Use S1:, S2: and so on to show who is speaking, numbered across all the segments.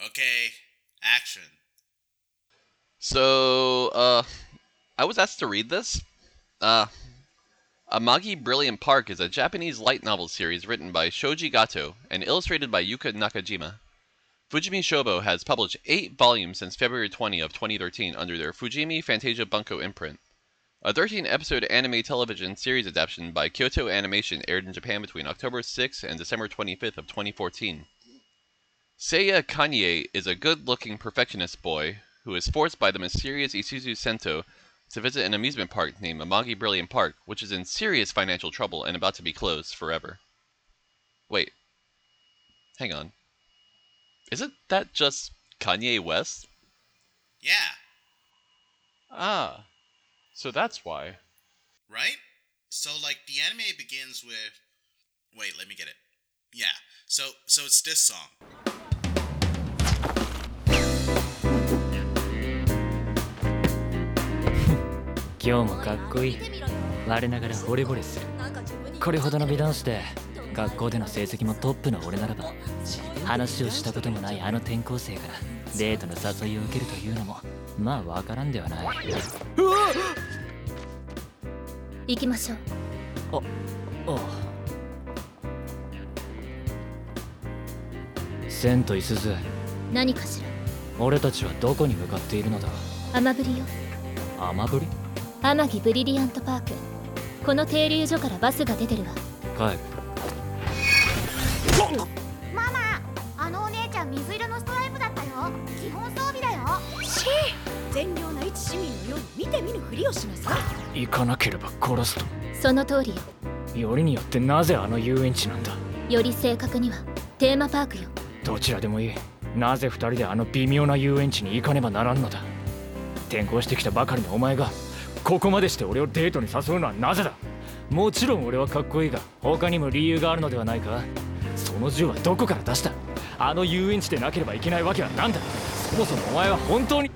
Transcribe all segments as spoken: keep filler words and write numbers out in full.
S1: Okay, action.
S2: So, uh, I was asked to read this. Uh, Amagi Brilliant Park is a Japanese light novel series written by Shoji Gato and illustrated by Yuka Nakajima. Fujimi Shobo has published eight volumes since February twentieth of twenty thirteen under their Fujimi Fantasia Bunko imprint. A thirteen-episode anime television series adaptation by Kyoto Animation aired in Japan between October sixth and December twenty-fifth of twenty fourteen. Seiya Kanye is a good-looking perfectionist boy who is forced by the mysterious Isuzu Sento to visit an amusement park named Amagi Brilliant Park, which is in serious financial trouble and about to be closed forever. Wait. Hang on. Isn't that just Kanye West?
S1: Yeah.
S2: Ah. So that's why.
S1: Right? So, like, the anime begins with... Wait, let me get it. Yeah. So, so it's this song.
S3: 今日もかっこいい。我ながら惚れ惚れする。これほどの美男子で学校での成績もトップの俺ならば、話をしたこともないあの転校生からデートの誘いを受けるというのもまあわからんではない。うわっ！
S4: 行きましょう。
S3: あ、ああ。千といすず。
S4: 何かしら。
S3: 俺たちはどこに向かっているのだ。
S4: 雨降りよ。
S3: 雨降り？
S4: 天城ブリリアントパーク。この停留所からバスが出てるわ。
S3: 帰る。
S5: ママ、あのお姉ちゃん水色のストライプだったよ。基本装備だよ。
S6: シー、善良な一市民のように見て見ぬふりをしなさ
S3: い。行かなければ殺すと。
S4: その通りよ。
S3: よりによってなぜあの遊園地なんだ。
S4: より正確にはテーマパークよ。
S3: どちらでもいい。なぜ二人であの微妙な遊園地に行かねばならんのだ。転校してきたばかりのお前がここまでして俺をデートに誘うのはなぜだ。もちろん俺はかっこいいが他にも理由があるのではないか。その銃はどこから出した。あの遊園地でなければいけないわけは何だ。そもそもお前は本当に。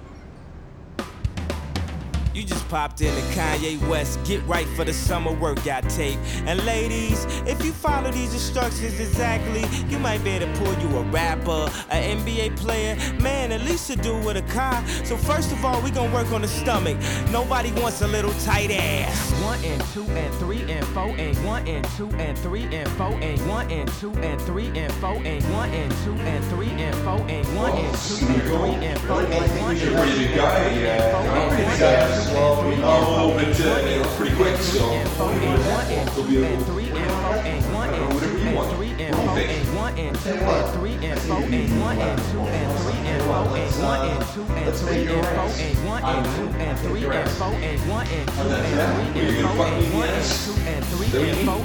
S7: You just popped into Kanye West, get right for the summer workout tape. And ladies, if you follow these instructions exactly, you might be able to pull you a rapper, an N B A player, man, at least to do with a car. So first of all, we gonna work on the stomach. Nobody wants a little tight ass. One and two and three and four and one and two and three and four and one and two and three and four and one and two and three and four and one and two and three and four and one and two and three and four and one and two.
S8: Well, we know, but uh, it was pretty quick, so we'll be able to whatever you want. What do you think? Let's make your ass. I'm going to take your ass. And that's that. You're going to fuck me in the ass. Then we Well,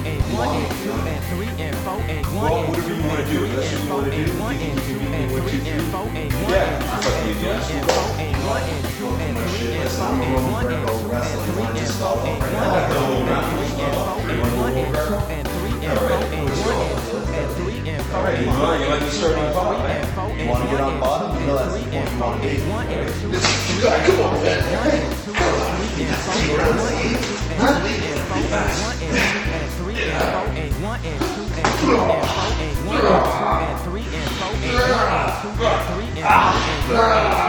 S8: whatever you want to do. That's what you want to do. You can give me what you do. Yeah, you fuck me in the ass. My shit, that's not a Roman Greco wrestling. I just stop right now. I like the whole round. You want to go Roman Greco? Alright, let's go. Alright, you want you like to start on top, man?
S9: You want to get on bottom? You know that's the point you want to be.
S8: You gotta come on, man. Come on. You got to see what I'm saying. Huh? Be fast. Yeah.